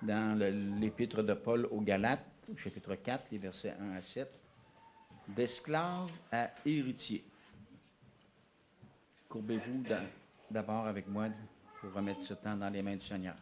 dans l'épître de Paul aux Galates, au chapitre 4, les versets 1 à 7, d'esclave à héritier. Courbez-vous d'abord avec moi pour remettre ce temps dans les mains du Seigneur.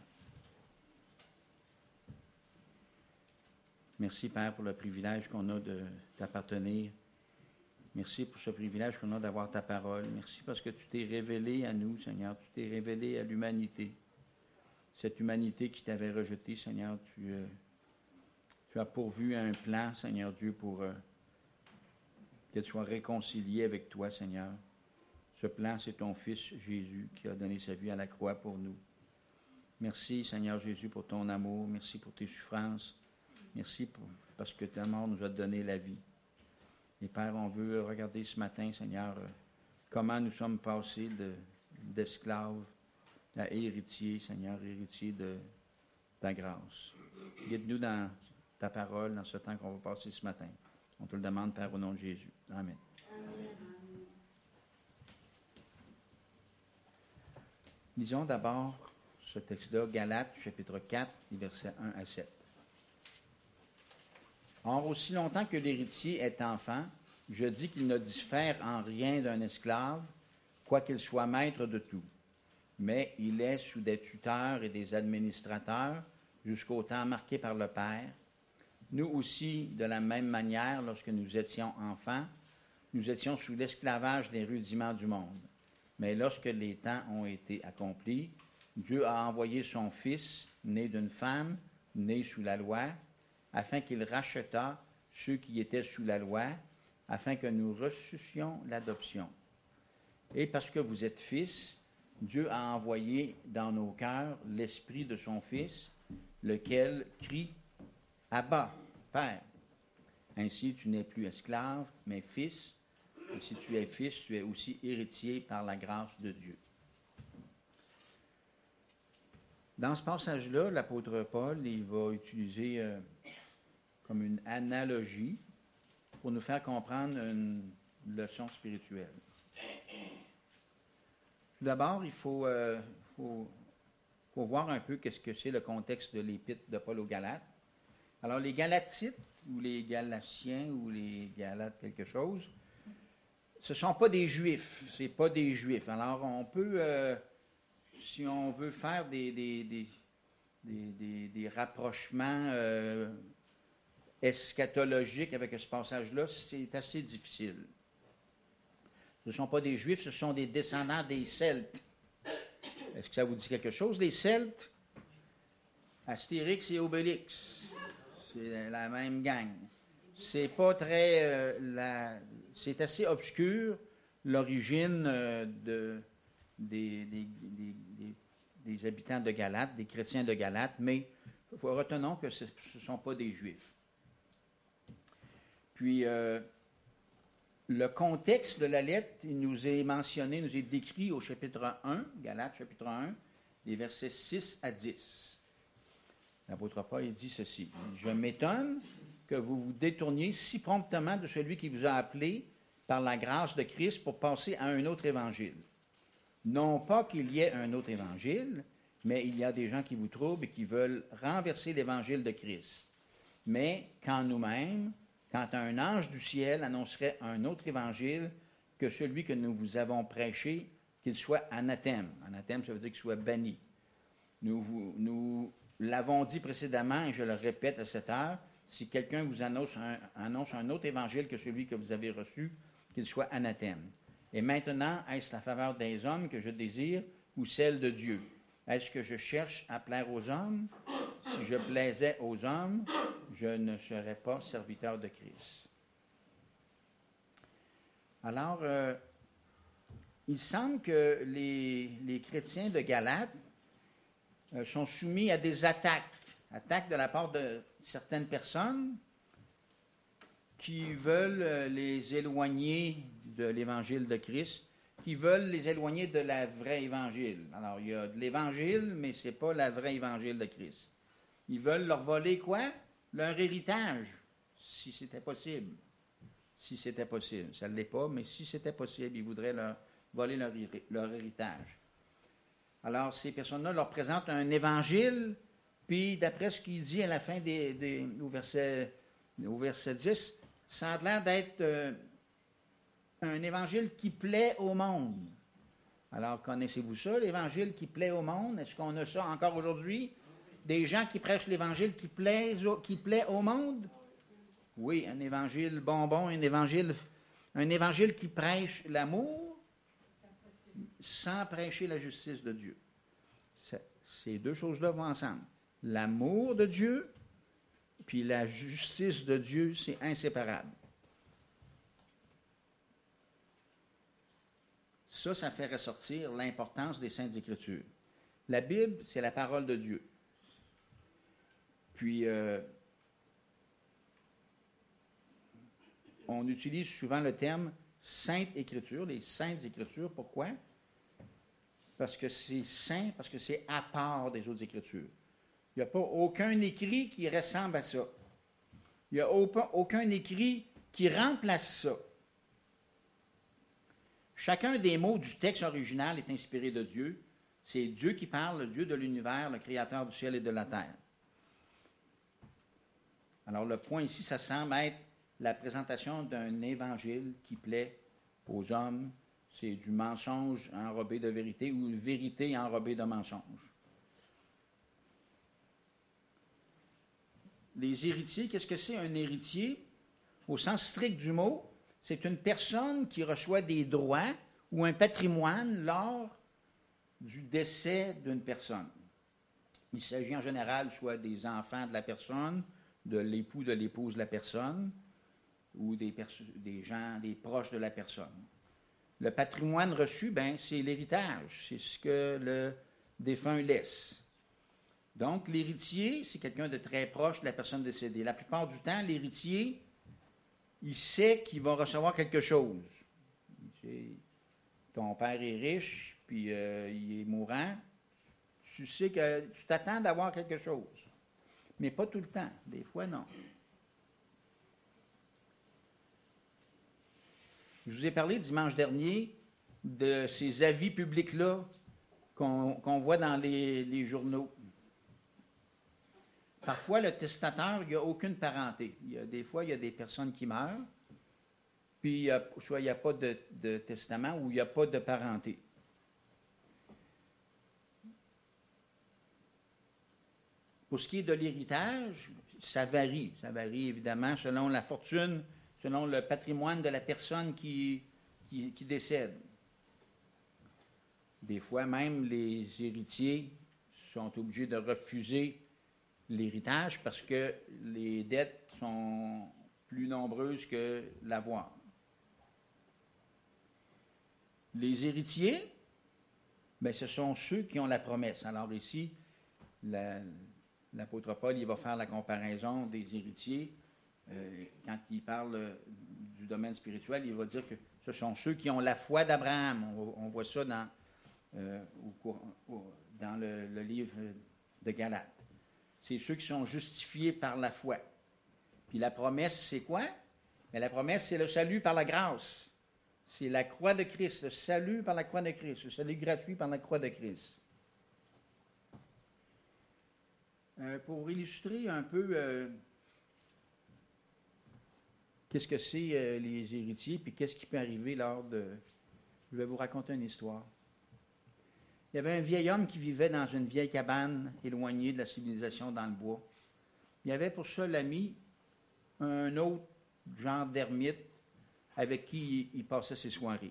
Merci, Père, pour le privilège qu'on a de t'appartenir. Merci pour ce privilège qu'on a d'avoir ta parole. Merci parce que tu t'es révélé à nous, Seigneur. Tu t'es révélé à l'humanité. Cette humanité qui t'avait rejeté, Seigneur, tu as pourvu un plan, Seigneur Dieu, pour qu'elle soit réconciliée avec toi, Seigneur. Ce plan, c'est ton Fils Jésus qui a donné sa vie à la croix pour nous. Merci, Seigneur Jésus, pour ton amour. Merci pour tes souffrances. Merci parce que ta mort nous a donné la vie. Et Père, on veut regarder ce matin, Seigneur, comment nous sommes passés d'esclaves à héritiers, Seigneur, héritiers de ta grâce. Guide-nous dans ta parole, dans ce temps qu'on va passer ce matin. On te le demande, Père, au nom de Jésus. Amen. Lisons d'abord ce texte-là, Galates, chapitre 4, versets 1 à 7. Or, aussi longtemps que l'héritier est enfant, je dis qu'il ne diffère en rien d'un esclave, quoiqu'il soit maître de tout. Mais il est sous des tuteurs et des administrateurs jusqu'au temps marqué par le Père. Nous aussi, de la même manière, lorsque nous étions enfants, nous étions sous l'esclavage des rudiments du monde. Mais lorsque les temps ont été accomplis, Dieu a envoyé son Fils, né d'une femme, né sous la loi, afin qu'il rachetât ceux qui étaient sous la loi, afin que nous reçussions l'adoption. Et parce que vous êtes fils, Dieu a envoyé dans nos cœurs l'Esprit de son Fils, lequel crie « Abba, Père ». Ainsi, tu n'es plus esclave, mais fils, et si tu es fils, tu es aussi héritier par la grâce de Dieu. Dans ce passage-là, l'apôtre Paul, il va utiliser comme une analogie pour nous faire comprendre une leçon spirituelle. Tout d'abord, il faut voir un peu qu'est-ce que c'est le contexte de l'épître de Paul aux Galates. Alors, les Galatites, ou les Galatiens, ou les Galates quelque chose, ce ne sont pas des Juifs, c'est pas des Juifs. Alors, on peut, si on veut faire des rapprochements eschatologiques avec ce passage-là, c'est assez difficile. Ce ne sont pas des Juifs, ce sont des descendants des Celtes. Est-ce que ça vous dit quelque chose, les Celtes? Astérix et Obélix, c'est la même gang. C'est pas très... c'est assez obscur, l'origine des habitants de Galate, des chrétiens de Galate, mais retenons que ce ne sont pas des Juifs. Puis, le contexte de la lettre, il nous est mentionné, nous est décrit au chapitre 1, Galates chapitre 1, les versets 6 à 10. L'apôtre Paul, il dit ceci: « Je m'étonne que vous vous détourniez si promptement de celui qui vous a appelé par la grâce de Christ pour passer à un autre évangile. Non pas qu'il y ait un autre évangile, mais il y a des gens qui vous troublent et qui veulent renverser l'évangile de Christ. Mais quand nous-mêmes, quand un ange du ciel annoncerait un autre évangile que celui que nous vous avons prêché, qu'il soit anathème. Anathème, ça veut dire qu'il soit banni. Nous l'avons dit précédemment, et je le répète à cette heure, si quelqu'un vous annonce un autre évangile que celui que vous avez reçu, qu'il soit anathème. Et maintenant, est-ce la faveur des hommes que je désire ou celle de Dieu? Est-ce que je cherche à plaire aux hommes? Si je plaisais aux hommes, je ne serais pas serviteur de Christ. » Alors, il semble que les chrétiens de Galate sont soumis à des attaques de la part de certaines personnes qui veulent les éloigner de l'évangile de Christ, qui veulent les éloigner de la vraie évangile. Alors, il y a de l'évangile, mais ce n'est pas la vraie évangile de Christ. Ils veulent leur voler quoi? Leur héritage, si c'était possible. Si c'était possible. Ça ne l'est pas, mais si c'était possible, ils voudraient leur voler leur héritage. Alors, ces personnes-là leur présentent un évangile Puis, d'après ce qu'il dit à la fin au verset 10, ça a l'air d'être un évangile qui plaît au monde. Alors, connaissez-vous ça, l'évangile qui plaît au monde? Est-ce qu'on a ça encore aujourd'hui? Des gens qui prêchent l'évangile qui plaît au monde? Oui, un évangile bonbon, un évangile qui prêche l'amour sans prêcher la justice de Dieu. Ces deux choses-là vont ensemble. L'amour de Dieu, puis la justice de Dieu, c'est inséparable. Ça fait ressortir l'importance des Saintes Écritures. La Bible, c'est la parole de Dieu. Puis, on utilise souvent le terme Sainte Écriture, les Saintes Écritures. Pourquoi? Parce que c'est saint, parce que c'est à part des autres Écritures. Il n'y a pas aucun écrit qui ressemble à ça. Il n'y a aucun écrit qui remplace ça. Chacun des mots du texte original est inspiré de Dieu. C'est Dieu qui parle, le Dieu de l'univers, le créateur du ciel et de la terre. Alors le point ici, ça semble être la présentation d'un évangile qui plaît aux hommes. C'est du mensonge enrobé de vérité ou une vérité enrobée de mensonge. Les héritiers, qu'est-ce que c'est un héritier? Au sens strict du mot, c'est une personne qui reçoit des droits ou un patrimoine lors du décès d'une personne. Il s'agit en général soit des enfants de la personne, de l'époux, de l'épouse de la personne, ou des gens, des proches de la personne. Le patrimoine reçu, c'est l'héritage, c'est ce que le défunt laisse. Donc, l'héritier, c'est quelqu'un de très proche de la personne décédée. La plupart du temps, l'héritier, il sait qu'il va recevoir quelque chose. Ton père est riche, puis il est mourant. Tu sais que tu t'attends d'avoir quelque chose. Mais pas tout le temps. Des fois, non. Je vous ai parlé dimanche dernier de ces avis publics-là qu'on voit dans les journaux. Parfois, le testateur, il n'y a aucune parenté. Des fois, il y a des personnes qui meurent, puis soit il n'y a pas de testament ou il n'y a pas de parenté. Pour ce qui est de l'héritage, ça varie. Ça varie évidemment selon la fortune, selon le patrimoine de la personne qui décède. Des fois même, les héritiers sont obligés de refuser l'héritage parce que les dettes sont plus nombreuses que l'avoir. Les héritiers, ce sont ceux qui ont la promesse. Alors ici, l'apôtre Paul, il va faire la comparaison des héritiers. Quand il parle du domaine spirituel, il va dire que ce sont ceux qui ont la foi d'Abraham. On voit ça dans le livre de Galates. C'est ceux qui sont justifiés par la foi. Puis la promesse, c'est quoi? La promesse, c'est le salut par la grâce. C'est la croix de Christ, le salut par la croix de Christ, le salut gratuit par la croix de Christ. Pour illustrer un peu qu'est-ce que c'est les héritiers, puis qu'est-ce qui peut arriver Je vais vous raconter une histoire. Il y avait un vieil homme qui vivait dans une vieille cabane éloignée de la civilisation dans le bois. Il y avait pour ça l'ami un autre genre d'ermite avec qui il passait ses soirées.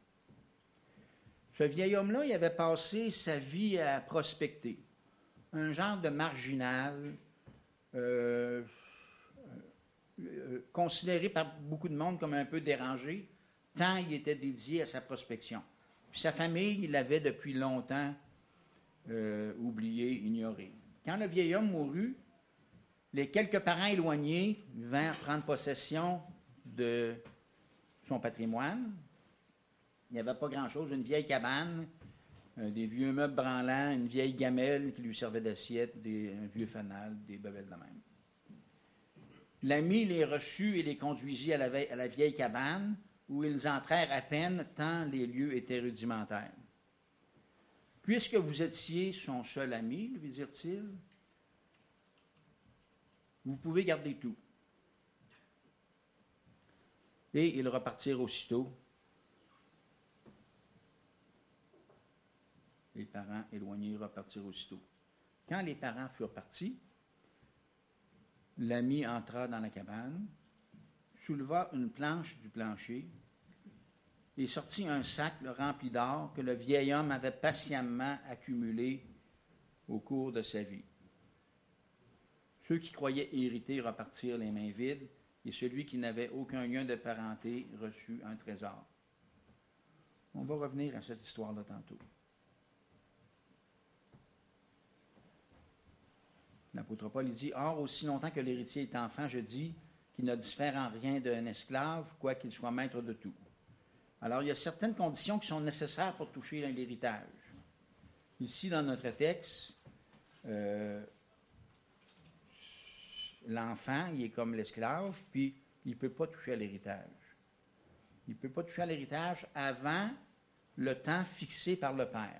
Ce vieil homme-là, il avait passé sa vie à prospecter. Un genre de marginal, considéré par beaucoup de monde comme un peu dérangé, tant il était dédié à sa prospection. Puis sa famille, il l'avait depuis longtemps oublié, ignoré. Quand le vieil homme mourut, les quelques parents éloignés vinrent prendre possession de son patrimoine. Il n'y avait pas grand-chose, une vieille cabane, des vieux meubles branlants, une vieille gamelle qui lui servait d'assiette, un vieux fanal, des bebelles de même. L'ami les reçut et les conduisit à la vieille cabane, où ils entrèrent à peine tant les lieux étaient rudimentaires. « Puisque vous étiez son seul ami, lui dirent-ils, vous pouvez garder tout. Et ils repartirent aussitôt. Les parents éloignés repartirent aussitôt. Quand les parents furent partis, l'ami entra dans la cabane, souleva une planche du plancher et sortit un sac rempli d'or que le vieil homme avait patiemment accumulé au cours de sa vie. Ceux qui croyaient hériter repartirent les mains vides, et celui qui n'avait aucun lien de parenté reçut un trésor. On va revenir à cette histoire-là tantôt. L'apôtre Paul dit « Or, aussi longtemps que l'héritier est enfant, je dis qu'il ne diffère en rien d'un esclave, quoiqu'il soit maître de tout. » Alors, il y a certaines conditions qui sont nécessaires pour toucher à l'héritage. Ici, dans notre texte, l'enfant, il est comme l'esclave, puis il ne peut pas toucher à l'héritage. Il ne peut pas toucher à l'héritage avant le temps fixé par le père.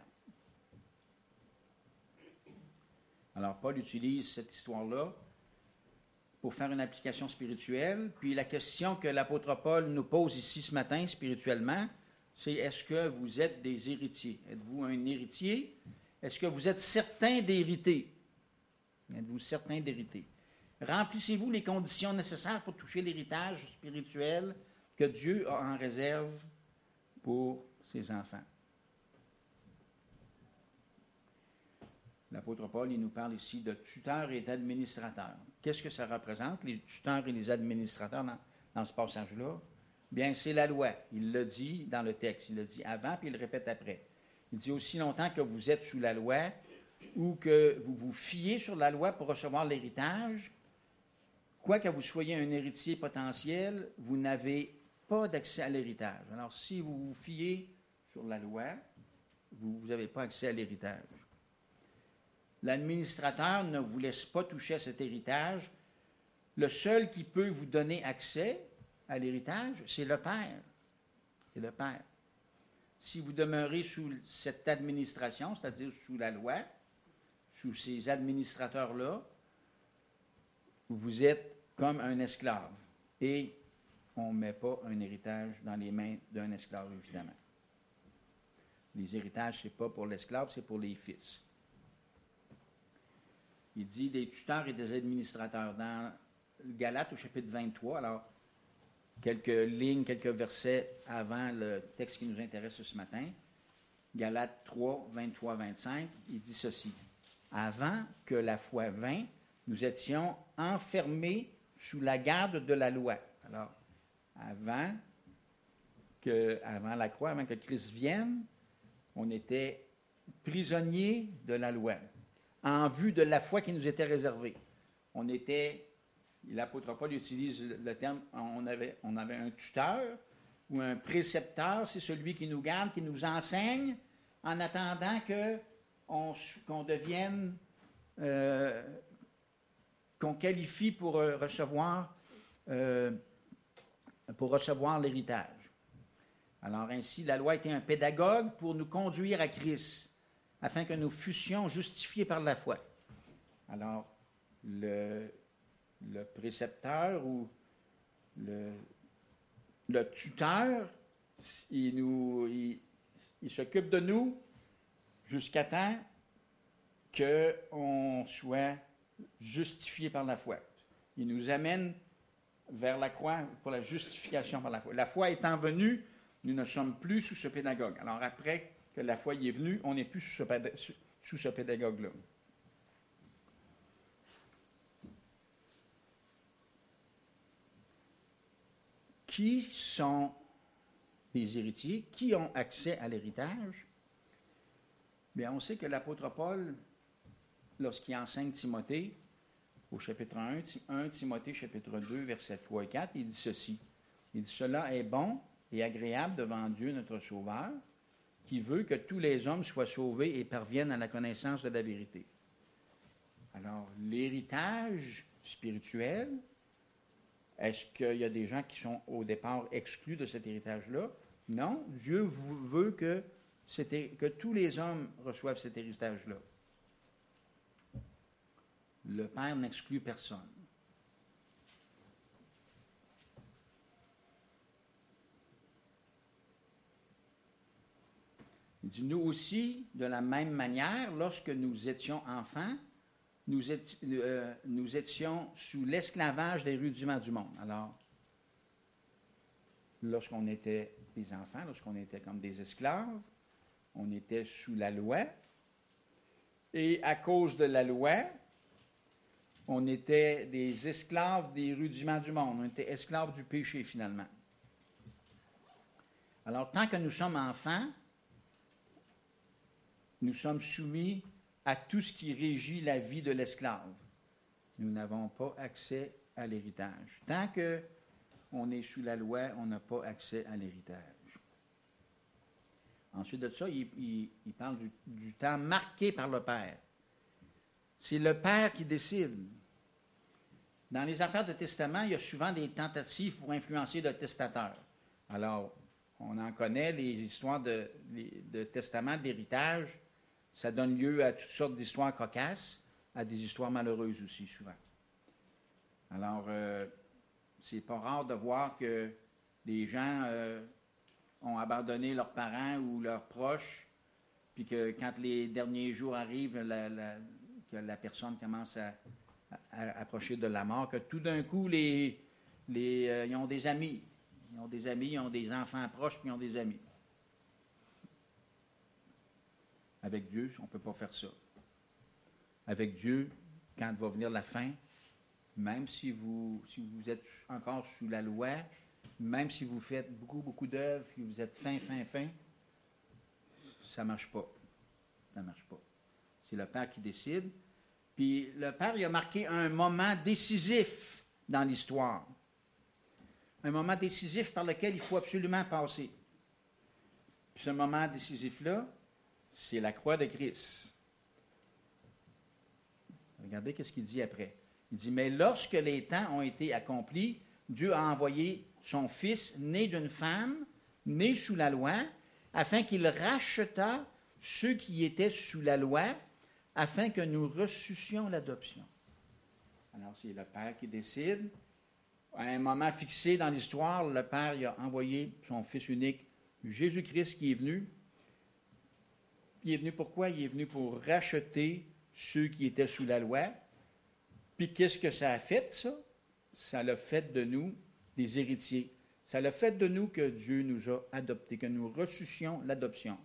Alors, Paul utilise cette histoire-là pour faire une application spirituelle. Puis la question que l'apôtre Paul nous pose ici ce matin, spirituellement, c'est est-ce que vous êtes des héritiers? Êtes-vous un héritier? Est-ce que vous êtes certain d'hériter? Êtes-vous certain d'hériter? Remplissez-vous les conditions nécessaires pour toucher l'héritage spirituel que Dieu a en réserve pour ses enfants. L'apôtre Paul, il nous parle ici de tuteurs et d'administrateurs. Qu'est-ce que ça représente, les tuteurs et les administrateurs dans ce passage-là? Bien, c'est la loi. Il le dit dans le texte. Il le dit avant, puis il le répète après. Il dit aussi longtemps que vous êtes sous la loi ou que vous vous fiez sur la loi pour recevoir l'héritage, quoique vous soyez un héritier potentiel, vous n'avez pas d'accès à l'héritage. Alors, si vous vous fiez sur la loi, vous n'avez pas accès à l'héritage. L'administrateur ne vous laisse pas toucher à cet héritage. Le seul qui peut vous donner accès à l'héritage, c'est le Père. C'est le Père. Si vous demeurez sous cette administration, c'est-à-dire sous la loi, sous ces administrateurs-là, vous êtes comme un esclave. Et on ne met pas un héritage dans les mains d'un esclave, évidemment. Les héritages, ce n'est pas pour l'esclave, c'est pour les fils. Il dit des tuteurs et des administrateurs. Dans Galates, au chapitre 23, alors, quelques lignes, quelques versets avant le texte qui nous intéresse ce matin, Galates 3, 23, 25, il dit ceci. Avant que la foi vînt, nous étions enfermés sous la garde de la loi. Alors, avant la croix, avant que Christ vienne, on était prisonniers de la loi, en vue de la foi qui nous était réservée. On était, l'apôtre Paul utilise le terme, on avait un tuteur ou un précepteur, c'est celui qui nous garde, qui nous enseigne, en attendant qu'on devienne, qu'on qualifie pour recevoir l'héritage. Alors ainsi, la loi était un pédagogue pour nous conduire à Christ, afin que nous fussions justifiés par la foi. Alors, le précepteur ou le tuteur, il s'occupe de nous jusqu'à temps qu'on soit justifié par la foi. Il nous amène vers la croix pour la justification par la foi. La foi étant venue, nous ne sommes plus sous ce pédagogue. Alors après que la foi y est venue, on n'est plus sous ce pédagogue-là. Qui sont les héritiers? Qui ont accès à l'héritage? Bien, on sait que l'apôtre Paul, lorsqu'il enseigne Timothée, au chapitre 1 Timothée, chapitre 2, versets 3 et 4, il dit ceci. Il dit, cela est bon et agréable devant Dieu, notre Sauveur, qui veut que tous les hommes soient sauvés et parviennent à la connaissance de la vérité. Alors, l'héritage spirituel, est-ce qu'il y a des gens qui sont au départ exclus de cet héritage-là? Non, Dieu veut que tous les hommes reçoivent cet héritage-là. Le Père n'exclut personne. Il dit, nous aussi, de la même manière, lorsque nous étions enfants, nous étions sous l'esclavage des rudiments du monde. Alors, lorsqu'on était des enfants, lorsqu'on était comme des esclaves, on était sous la loi. Et à cause de la loi, on était des esclaves des rudiments du monde. On était esclaves du péché, finalement. Alors, tant que nous sommes enfants, nous sommes soumis à tout ce qui régit la vie de l'esclave. Nous n'avons pas accès à l'héritage. Tant qu'on est sous la loi, on n'a pas accès à l'héritage. Ensuite de ça, il parle du temps marqué par le Père. C'est le Père qui décide. Dans les affaires de testament, il y a souvent des tentatives pour influencer le testateur. Alors, on en connaît les histoires de testament, d'héritage. Ça donne lieu à toutes sortes d'histoires cocasses, à des histoires malheureuses aussi, souvent. Alors, c'est pas rare de voir que les gens ont abandonné leurs parents ou leurs proches, puis que quand les derniers jours arrivent, que la personne commence à approcher de la mort, que tout d'un coup, ils ont des amis. Ils ont des amis, ils ont des enfants proches, puis ils ont des amis. Avec Dieu, on ne peut pas faire ça. Avec Dieu, quand va venir la fin, même si vous êtes encore sous la loi, même si vous faites beaucoup d'œuvres, puis vous êtes fin, ça ne marche pas. Ça ne marche pas. C'est le Père qui décide. Puis le Père, il a marqué un moment décisif dans l'histoire. Un moment décisif par lequel il faut absolument passer. Puis ce moment décisif-là, c'est la croix de Christ. Regardez ce qu'il dit après. Il dit, mais lorsque les temps ont été accomplis, Dieu a envoyé son Fils, né d'une femme, né sous la loi, afin qu'il rachetât ceux qui étaient sous la loi, afin que nous reçussions l'adoption. Alors, c'est le Père qui décide. À un moment fixé dans l'histoire, le Père il a envoyé son Fils unique, Jésus-Christ, qui est venu. Il est venu pourquoi? Il est venu pour racheter ceux qui étaient sous la loi. Puis qu'est-ce que ça a fait, ça? Ça l'a fait de nous des héritiers. Ça l'a fait de nous que Dieu nous a adoptés, que nous reçussions l'adoption.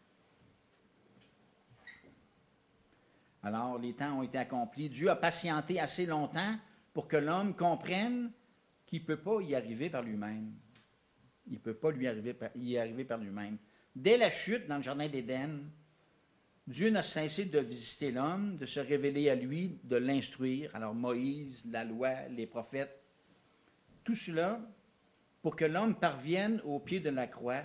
Alors, les temps ont été accomplis. Dieu a patienté assez longtemps pour que l'homme comprenne qu'il ne peut pas y arriver par lui-même. Il ne peut pas y arriver par lui-même. Dès la chute dans le Jardin d'Éden, Dieu n'a cessé de visiter l'homme, de se révéler à lui, de l'instruire. Alors Moïse, la loi, les prophètes, tout cela pour que l'homme parvienne au pied de la croix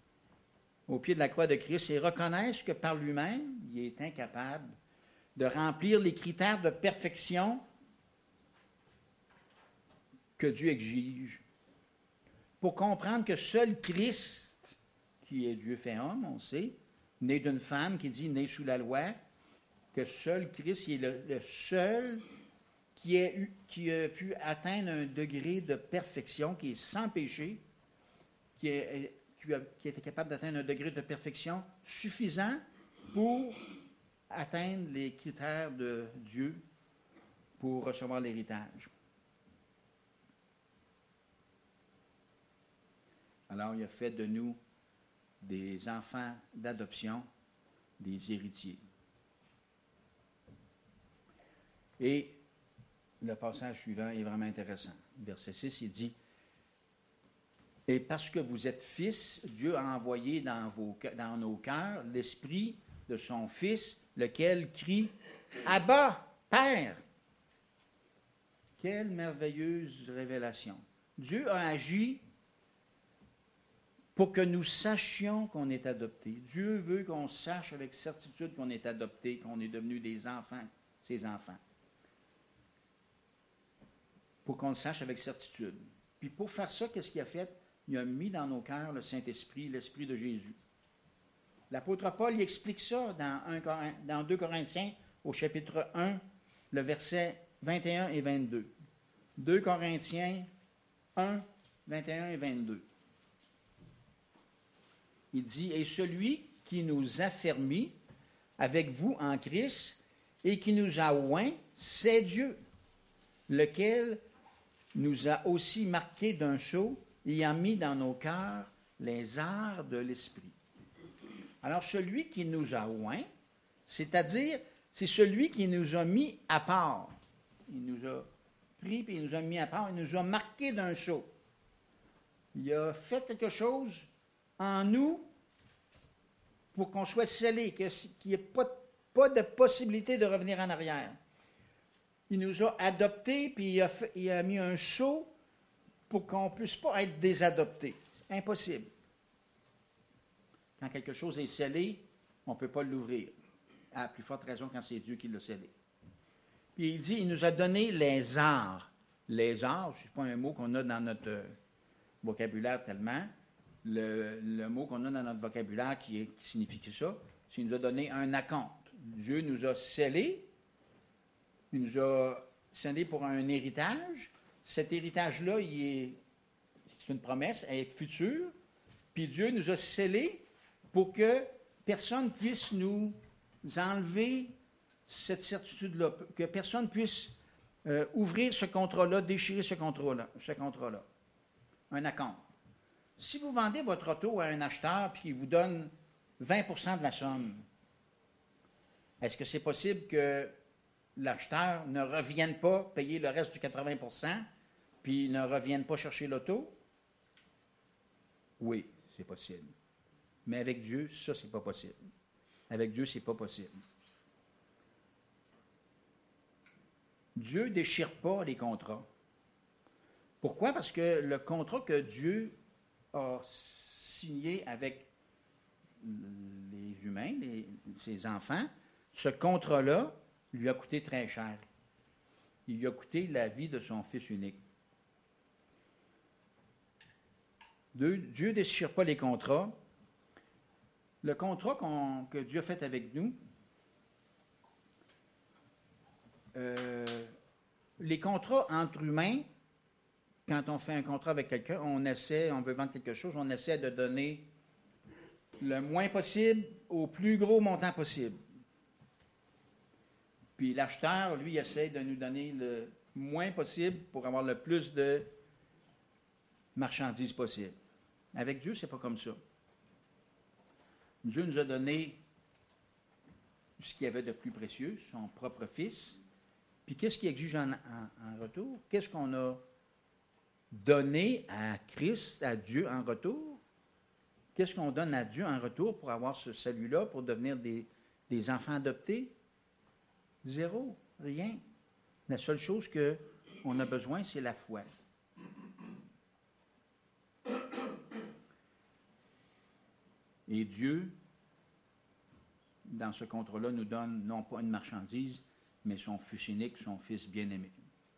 de Christ et reconnaisse que par lui-même, il est incapable de remplir les critères de perfection que Dieu exige. Pour comprendre que seul Christ, qui est Dieu fait homme, on sait, né d'une femme qui dit né sous la loi, que seul Christ est le seul qui a pu atteindre un degré de perfection qui est sans péché, qui était capable d'atteindre un degré de perfection suffisant pour atteindre les critères de Dieu pour recevoir l'héritage. Alors, il a fait de nous des enfants d'adoption, des héritiers. Et le passage suivant est vraiment intéressant. Verset 6, il dit, « Et parce que vous êtes fils, Dieu a envoyé dans nos cœurs l'esprit de son Fils, lequel crie, « Abba, Père! » Quelle merveilleuse révélation. Dieu a agi pour que nous sachions qu'on est adopté. Dieu veut qu'on sache avec certitude qu'on est adopté, qu'on est devenu des enfants, ses enfants. Pour qu'on le sache avec certitude. Puis pour faire ça, qu'est-ce qu'il a fait? Il a mis dans nos cœurs le Saint-Esprit, l'Esprit de Jésus. L'apôtre Paul il explique ça dans 2 Corinthiens, au chapitre 1, le verset 21 et 22. 2 Corinthiens 1, 21 et 22. Il dit, « Et celui qui nous affermit avec vous en Christ et qui nous a oints, c'est Dieu, lequel nous a aussi marqués d'un sceau, ayant mis dans nos cœurs les arts de l'Esprit. Alors, celui qui nous a oints, c'est-à-dire, c'est celui qui nous a mis à part. Il nous a pris, puis il nous a mis à part, il nous a marqués d'un sceau. Il a fait quelque chose en nous pour qu'on soit scellés, qu'il n'y ait pas de possibilité de revenir en arrière. Il nous a adoptés, puis il a mis un sceau pour qu'on ne puisse pas être désadopté. C'est impossible. Quand quelque chose est scellé, on ne peut pas l'ouvrir. À plus forte raison quand c'est Dieu qui l'a scellé. Puis il dit, il nous a donné les arts. Les arts, ce n'est pas un mot qu'on a dans notre vocabulaire tellement. Le mot qu'on a dans notre vocabulaire qui signifie que ça, c'est qu'il nous a donné un acompte. Dieu nous a scellés. Il nous a scellés pour un héritage. Cet héritage-là, c'est une promesse, elle est future. Puis Dieu nous a scellés pour que personne puisse nous enlever cette certitude-là, que personne puisse ouvrir ce contrat-là, déchirer ce contrat-là. Un acompte. Si vous vendez votre auto à un acheteur puis qu'il vous donne 20% de la somme, est-ce que c'est possible que l'acheteur ne revienne pas payer le reste du 80% puis ne revienne pas chercher l'auto? Oui, c'est possible. Mais avec Dieu, ça, c'est pas possible. Avec Dieu, c'est pas possible. Dieu ne déchire pas les contrats. Pourquoi? Parce que le contrat que Dieu a signé avec les humains, ses enfants, ce contrat-là lui a coûté très cher. Il lui a coûté la vie de son fils unique. Dieu ne déchire pas les contrats. Le contrat que Dieu a fait avec nous, les contrats entre humains, quand on fait un contrat avec quelqu'un, on veut vendre quelque chose, on essaie de donner le moins possible au plus gros montant possible. Puis l'acheteur, lui, essaie de nous donner le moins possible pour avoir le plus de marchandises possible. Avec Dieu, c'est pas comme ça. Dieu nous a donné ce qu'il y avait de plus précieux, son propre Fils. Puis qu'est-ce qu'il exige en retour? Qu'est-ce qu'on a donné à Christ, à Dieu en retour? Qu'est-ce qu'on donne à Dieu en retour pour avoir ce salut-là, pour devenir des enfants adoptés? Zéro, rien. La seule chose qu'on a besoin, c'est la foi. Et Dieu, dans ce contrat-là, nous donne non pas une marchandise, mais son Fils unique, son Fils bien-aimé.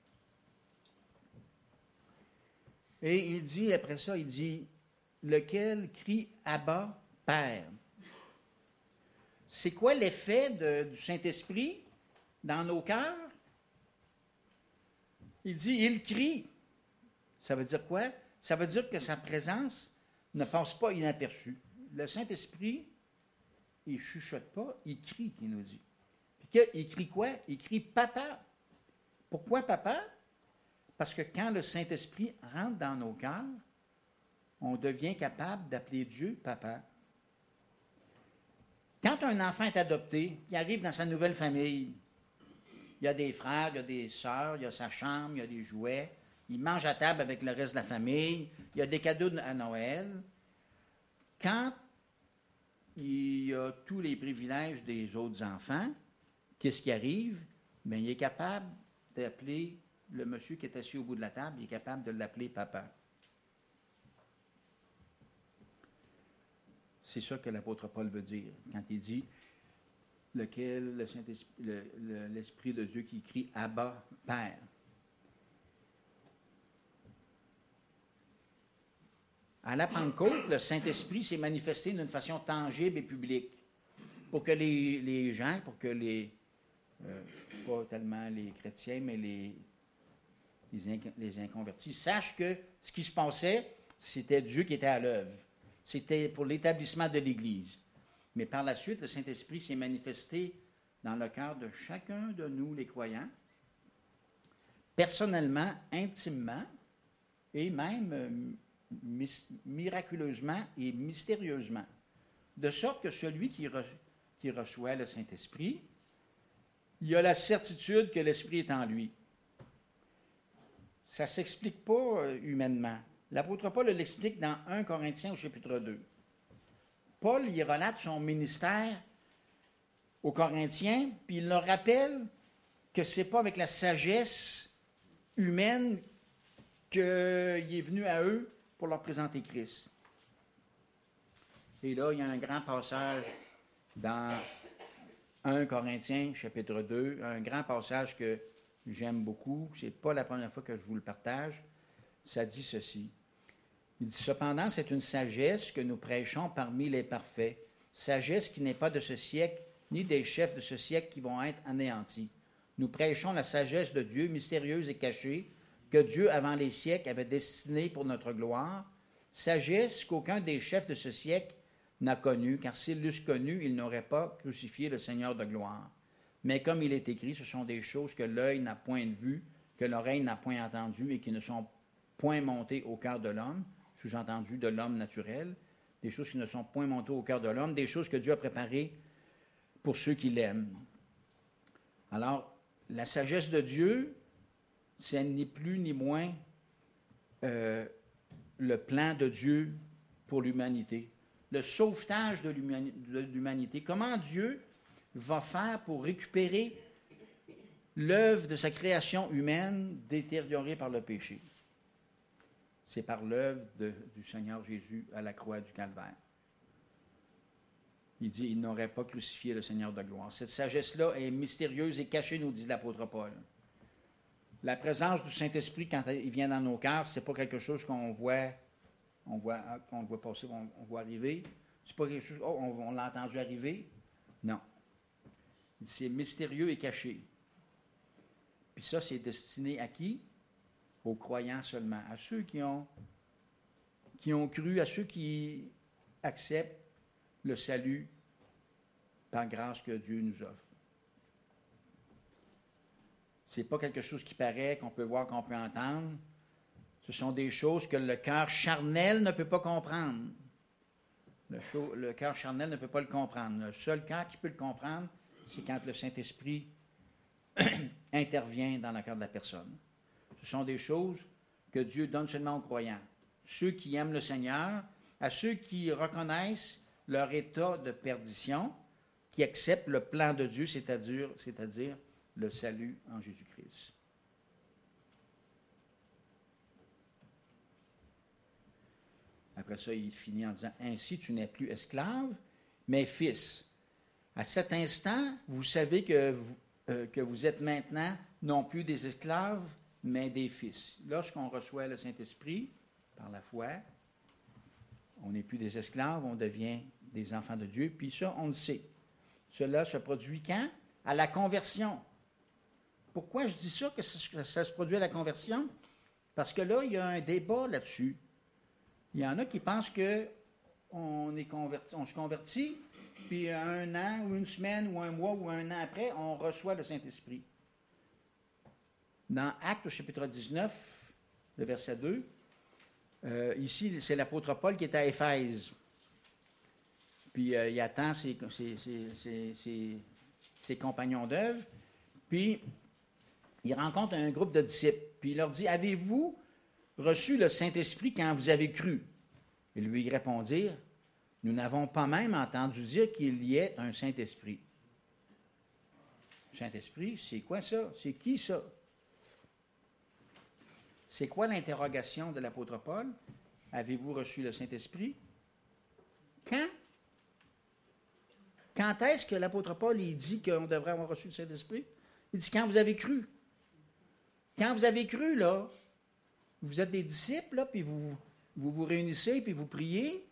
Et il dit, après ça, il dit, lequel crie Abba, Père. C'est quoi l'effet du Saint-Esprit dans nos cœurs? Il dit, il crie. Ça veut dire quoi? Ça veut dire que sa présence ne passe pas inaperçue. Le Saint-Esprit, il ne chuchote pas, il crie, il nous dit. Puis il crie quoi? Il crie Papa. Pourquoi Papa? Parce que quand le Saint-Esprit rentre dans nos cœurs, on devient capable d'appeler Dieu Papa. Quand un enfant est adopté, il arrive dans sa nouvelle famille, il y a des frères, il y a des sœurs, il y a sa chambre, il y a des jouets, il mange à table avec le reste de la famille, il y a des cadeaux à Noël. Quand il y a tous les privilèges des autres enfants, qu'est-ce qui arrive? Bien, il est capable d'appeler le monsieur qui est assis au bout de la table, il est capable de l'appeler papa. C'est ça que l'apôtre Paul veut dire quand il dit lequel le Saint-Esprit, l'Esprit de Dieu qui crie Abba, Père. À la Pentecôte, le Saint-Esprit s'est manifesté d'une façon tangible et publique pour que les gens, pour que pas tellement les chrétiens, mais les inconvertis, sachent que ce qui se passait, c'était Dieu qui était à l'œuvre. C'était pour l'établissement de l'Église. Mais par la suite, le Saint-Esprit s'est manifesté dans le cœur de chacun de nous, les croyants, personnellement, intimement, et même miraculeusement et mystérieusement. De sorte que celui qui reçoit le Saint-Esprit, il a la certitude que l'Esprit est en lui. Ça ne s'explique pas humainement. L'apôtre Paul l'explique dans 1 Corinthiens au chapitre 2. Paul, il relate son ministère aux Corinthiens, puis il leur rappelle que ce n'est pas avec la sagesse humaine qu'il est venu à eux pour leur présenter Christ. Et là, il y a un grand passage dans 1 Corinthiens, chapitre 2, un grand passage que j'aime beaucoup. Ce n'est pas la première fois que je vous le partage. Ça dit ceci. Il dit, cependant, c'est une sagesse que nous prêchons parmi les parfaits, sagesse qui n'est pas de ce siècle, ni des chefs de ce siècle qui vont être anéantis. Nous prêchons la sagesse de Dieu, mystérieuse et cachée, que Dieu, avant les siècles, avait destinée pour notre gloire, sagesse qu'aucun des chefs de ce siècle n'a connue, car s'ils l'eussent connue, ils n'auraient pas crucifié le Seigneur de gloire. Mais comme il est écrit, ce sont des choses que l'œil n'a point vues, que l'oreille n'a point entendues et qui ne sont point montées au cœur de l'homme, sous-entendu de l'homme naturel, des choses qui ne sont point montées au cœur de l'homme, des choses que Dieu a préparées pour ceux qui l'aiment. Alors, la sagesse de Dieu, c'est ni plus ni moins le plan de Dieu pour l'humanité, le sauvetage de l'humanité. Comment Dieu va faire pour récupérer l'œuvre de sa création humaine détériorée par le péché? C'est par l'œuvre du Seigneur Jésus à la croix du Calvaire. Il dit, il n'aurait pas crucifié le Seigneur de gloire. Cette sagesse-là est mystérieuse et cachée, nous dit l'apôtre Paul. La présence du Saint-Esprit, quand il vient dans nos cœurs, ce n'est pas quelque chose qu'on voit passer, on voit arriver. C'est pas quelque chose, on l'a entendu arriver. Non. C'est mystérieux et caché. Puis ça, c'est destiné à qui? Aux croyants seulement, à ceux qui ont cru, à ceux qui acceptent le salut par grâce que Dieu nous offre. Ce n'est pas quelque chose qui paraît, qu'on peut voir, qu'on peut entendre. Ce sont des choses que le cœur charnel ne peut pas comprendre. Le cœur charnel ne peut pas le comprendre. Le seul cœur qui peut le comprendre, c'est quand le Saint-Esprit intervient dans le cœur de la personne. Ce sont des choses que Dieu donne seulement aux croyants. Ceux qui aiment le Seigneur, à ceux qui reconnaissent leur état de perdition, qui acceptent le plan de Dieu, c'est-à-dire le salut en Jésus-Christ. Après ça, il finit en disant, « Ainsi, tu n'es plus esclave, mais fils. À cet instant, vous savez que vous êtes maintenant non plus des esclaves, mais des fils. » Lorsqu'on reçoit le Saint-Esprit, par la foi, on n'est plus des esclaves, on devient des enfants de Dieu, puis ça, on le sait. Cela se produit quand? À la conversion. Pourquoi je dis ça, que ça se produit à la conversion? Parce que là, il y a un débat là-dessus. Il y en a qui pensent qu'on se convertit, puis un an, ou une semaine, ou un mois, ou un an après, on reçoit le Saint-Esprit. Dans Actes, au chapitre 19, le verset 2, ici, c'est l'apôtre Paul qui est à Éphèse. Puis il attend ses compagnons d'œuvre, puis il rencontre un groupe de disciples, puis il leur dit, « Avez-vous reçu le Saint-Esprit quand vous avez cru? » Ils lui répondirent, « Nous n'avons pas même entendu dire qu'il y ait un Saint-Esprit. » Saint-Esprit, c'est quoi ça? C'est qui ça? C'est quoi l'interrogation de l'apôtre Paul? Avez-vous reçu le Saint-Esprit? Quand? Quand est-ce que l'apôtre Paul il dit qu'on devrait avoir reçu le Saint-Esprit? Il dit quand vous avez cru. Quand vous avez cru, là, vous êtes des disciples, là, puis vous réunissez, puis vous priez.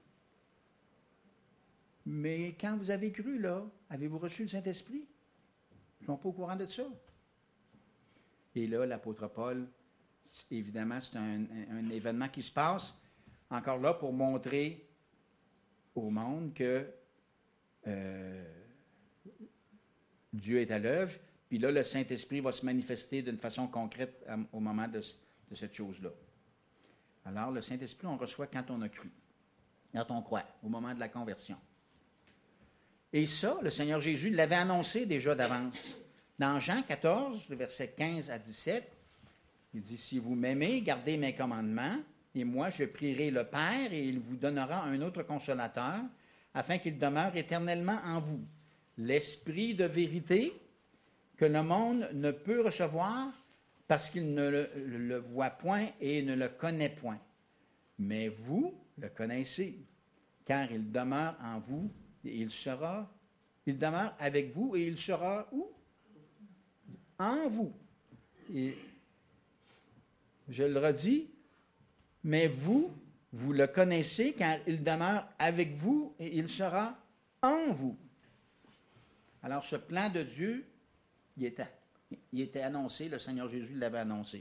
Mais quand vous avez cru, là, avez-vous reçu le Saint-Esprit? Ils ne sont pas au courant de ça. Et là, l'apôtre Paul, évidemment, c'est un événement qui se passe, encore là, pour montrer au monde que Dieu est à l'œuvre, puis là, le Saint-Esprit va se manifester d'une façon concrète au moment de cette chose-là. Alors, le Saint-Esprit, on reçoit quand on a cru, quand on croit, au moment de la conversion. Et ça, le Seigneur Jésus l'avait annoncé déjà d'avance. Dans Jean 14, le verset 15 à 17, il dit, « Si vous m'aimez, gardez mes commandements, et moi je prierai le Père, et il vous donnera un autre consolateur, afin qu'il demeure éternellement en vous. L'Esprit de vérité que le monde ne peut recevoir parce qu'il ne le voit point et ne le connaît point. Mais vous le connaissez, car il demeure en vous, et il demeure avec vous, et il sera où? En vous. » Et je le redis, mais vous le connaissez, car il demeure avec vous, et il sera en vous. Alors, ce plan de Dieu, il était annoncé, le Seigneur Jésus l'avait annoncé.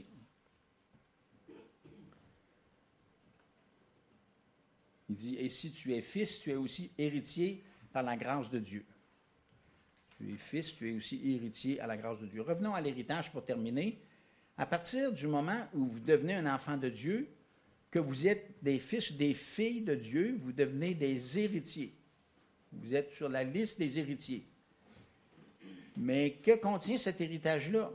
Il dit, « Et si tu es fils, tu es aussi héritier par la grâce de Dieu. » Tu es fils, tu es aussi héritier à la grâce de Dieu. Revenons à l'héritage pour terminer. À partir du moment où vous devenez un enfant de Dieu, que vous êtes des fils ou des filles de Dieu, vous devenez des héritiers. Vous êtes sur la liste des héritiers. Mais que contient cet héritage-là?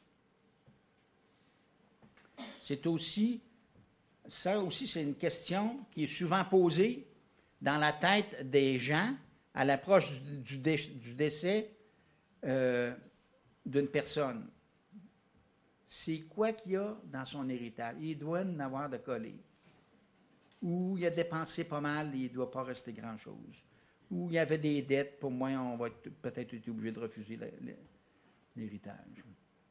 Ça aussi, c'est une question qui est souvent posée dans la tête des gens à l'approche du décès d'une personne. C'est quoi qu'il y a dans son héritage? Il doit en avoir de collé. Ou il a dépensé pas mal et il ne doit pas rester grand-chose. Ou il y avait des dettes, pour moi, on va peut-être être obligé de refuser l'héritage.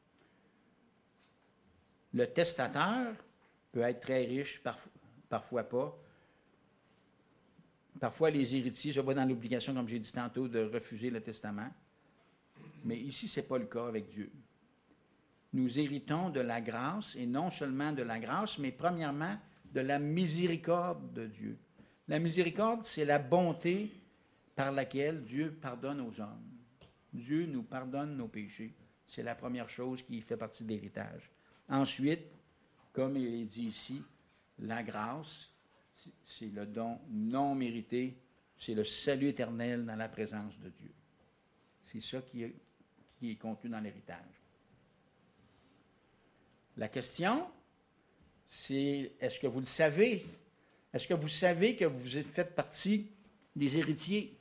Le testateur peut être très riche, parfois pas. Parfois, les héritiers se voient dans l'obligation, comme j'ai dit tantôt, de refuser le testament. Mais ici, ce n'est pas le cas avec Dieu. Nous héritons de la grâce, et non seulement de la grâce, mais premièrement, de la miséricorde de Dieu. La miséricorde, c'est la bonté par laquelle Dieu pardonne aux hommes. Dieu nous pardonne nos péchés. C'est la première chose qui fait partie de l'héritage. Ensuite, comme il est dit ici, la grâce, c'est le don non mérité, c'est le salut éternel dans la présence de Dieu. C'est ça qui est contenu dans l'héritage. La question, c'est, est-ce que vous le savez? Est-ce que vous savez que vous faites partie des héritiers?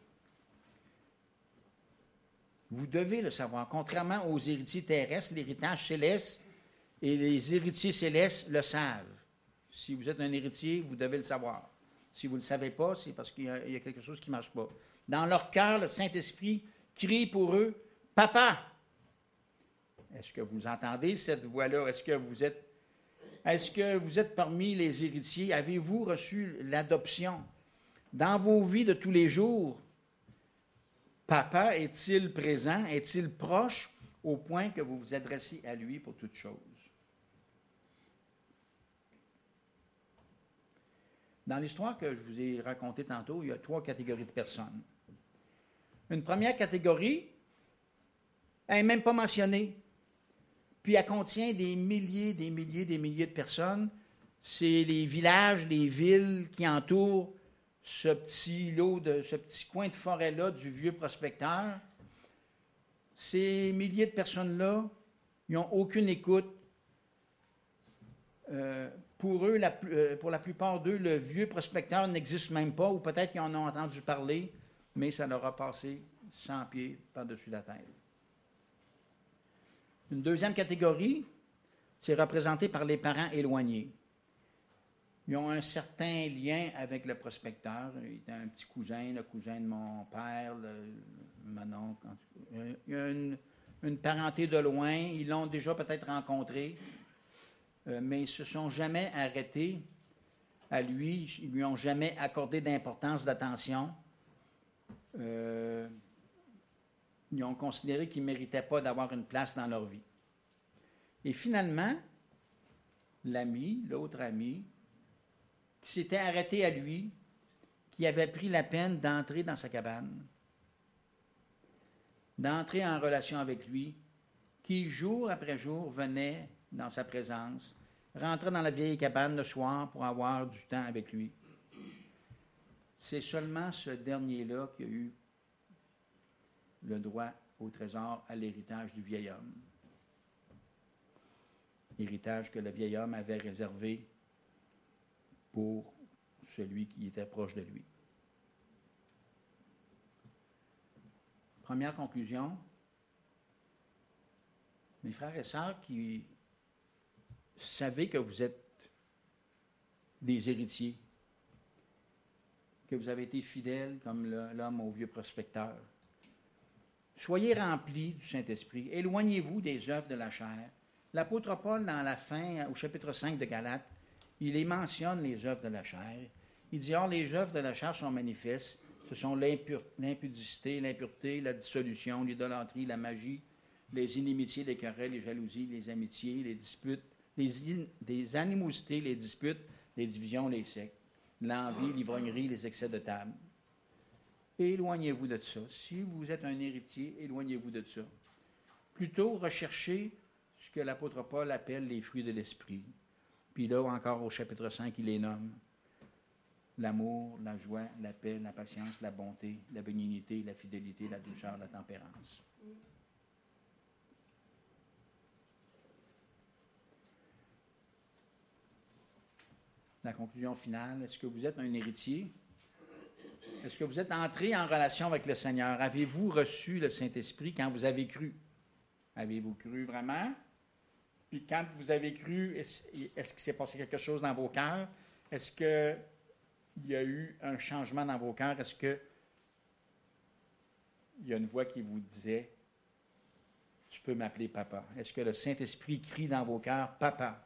Vous devez le savoir. Contrairement aux héritiers terrestres, l'héritage céleste et les héritiers célestes le savent. Si vous êtes un héritier, vous devez le savoir. Si vous ne le savez pas, c'est parce qu'il y a quelque chose qui ne marche pas. Dans leur cœur, le Saint-Esprit crie pour eux, « Papa! » Est-ce que vous entendez cette voix-là? Est-ce que vous êtes parmi les héritiers? Avez-vous reçu l'adoption? Dans vos vies de tous les jours, Papa est-il présent? Est-il proche au point que vous vous adressez à lui pour toutes choses? Dans l'histoire que je vous ai racontée tantôt, il y a 3 catégories de personnes. Une première catégorie, elle n'est même pas mentionnée. Puis elle contient des milliers de personnes. C'est les villages, les villes qui entourent ce petit coin de forêt-là du vieux prospecteur. Ces milliers de personnes-là, ils n'ont aucune écoute. Pour eux, pour la plupart d'eux, le vieux prospecteur n'existe même pas, ou peut-être qu'ils en ont entendu parler, mais ça leur a passé 100 pieds par-dessus la tête. Une deuxième catégorie, c'est représenté par les parents éloignés. Ils ont un certain lien avec le prospecteur. Il était un petit cousin, le cousin de mon père, mon oncle. Il y a une parenté de loin. Ils l'ont déjà peut-être rencontré, mais ils ne se sont jamais arrêtés à lui. Ils ne lui ont jamais accordé d'importance, d'attention. Ils ont considéré qu'il ne méritait pas d'avoir une place dans leur vie. Et finalement, l'autre ami, qui s'était arrêté à lui, qui avait pris la peine d'entrer dans sa cabane, d'entrer en relation avec lui, qui jour après jour venait dans sa présence, rentrait dans la vieille cabane le soir pour avoir du temps avec lui. C'est seulement ce dernier-là qui a eu le droit au trésor, à l'héritage du vieil homme. Héritage que le vieil homme avait réservé pour celui qui était proche de lui. Première conclusion, mes frères et sœurs qui savez que vous êtes des héritiers, que vous avez été fidèles comme l'homme au vieux prospecteur. Soyez remplis du Saint-Esprit. Éloignez-vous des œuvres de la chair. L'apôtre Paul, dans la fin, au chapitre 5 de Galates, il les mentionne, les œuvres de la chair. Il dit, or, les œuvres de la chair sont manifestes. Ce sont l'impudicité, l'impureté, la dissolution, l'idolâtrie, la magie, les inimitiés, les querelles, les jalousies, les amitiés, les disputes, les animosités, les disputes, les divisions, les sectes, l'envie, l'ivrognerie, les excès de table. Éloignez-vous de ça. Si vous êtes un héritier, éloignez-vous de ça. Plutôt, recherchez ce que l'apôtre Paul appelle les fruits de l'esprit. Puis là, encore au chapitre 5, il les nomme. L'amour, la joie, la paix, la patience, la bonté, la bénignité, la fidélité, la douceur, la tempérance. La conclusion finale, est-ce que vous êtes un héritier? Est-ce que vous êtes entré en relation avec le Seigneur? Avez-vous reçu le Saint-Esprit quand vous avez cru? Avez-vous cru vraiment? Puis quand vous avez cru, est-ce qu'il s'est passé quelque chose dans vos cœurs? Est-ce qu'il y a eu un changement dans vos cœurs? Est-ce qu'il y a une voix qui vous disait, tu peux m'appeler papa? Est-ce que le Saint-Esprit crie dans vos cœurs, papa?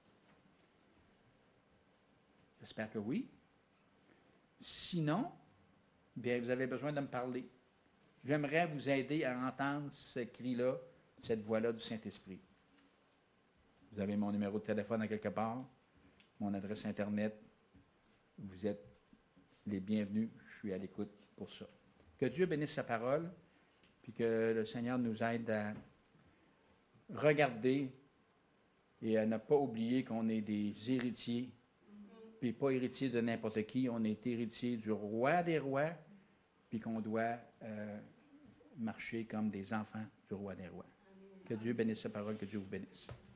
J'espère que oui. Sinon, bien, vous avez besoin de me parler. J'aimerais vous aider à entendre ce cri-là, cette voix-là du Saint-Esprit. Vous avez mon numéro de téléphone à quelque part, mon adresse Internet. Vous êtes les bienvenus. Je suis à l'écoute pour ça. Que Dieu bénisse sa parole, puis que le Seigneur nous aide à regarder et à ne pas oublier qu'on est des héritiers, puis pas héritiers de n'importe qui. On est héritiers du roi des rois, puis qu'on doit marcher comme des enfants du roi des rois. Que Dieu bénisse sa parole, que Dieu vous bénisse.